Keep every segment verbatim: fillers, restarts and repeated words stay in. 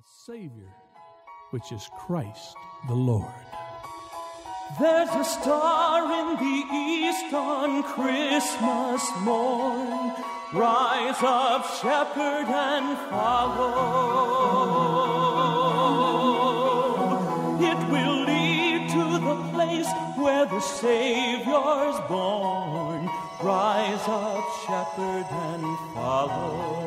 Savior, which is Christ the Lord. There's a star in the east on Christmas morn. Rise up, shepherd, and follow. It will lead to the place where the Savior's born. Rise up, shepherd, and follow.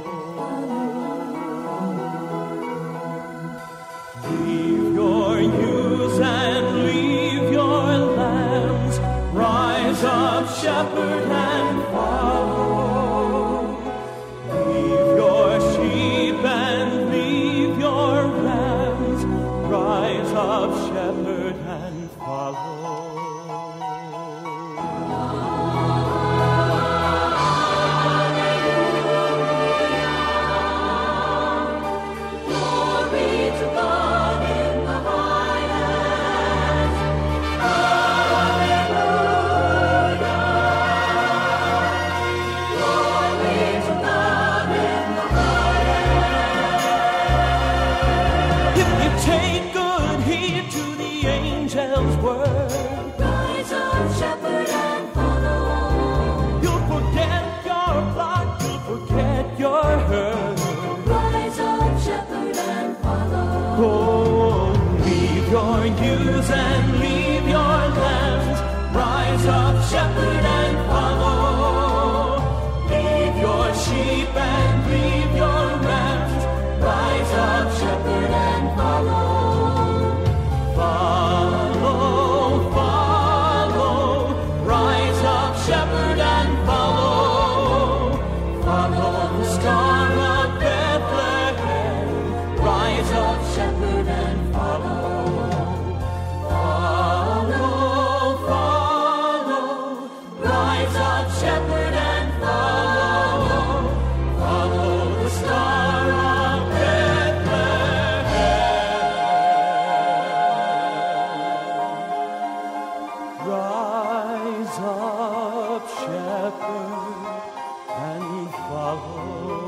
Leave your ewes and leave your lambs. Rise up, shepherd, and follow. Leave your sheep and leave your rams. Rise up, shepherd, and follow. Take good heed to the angel's word. Rise up, shepherd, and follow. You'll forget your flock, you'll forget your herd. Rise up, shepherd, and follow. Oh, leave your ewes and leave your lambs. Rise up, shepherd, and follow. Leave your sheep and leave your rams. Rise up, shepherd, and follow. Follow, follow, rise up, shepherd, and follow. Follow the star of Bethlehem. Rise up, shepherd, and follow. Follow, follow, rise up, shepherd, and follow. Follow the star of Rise up, shepherd, and follow.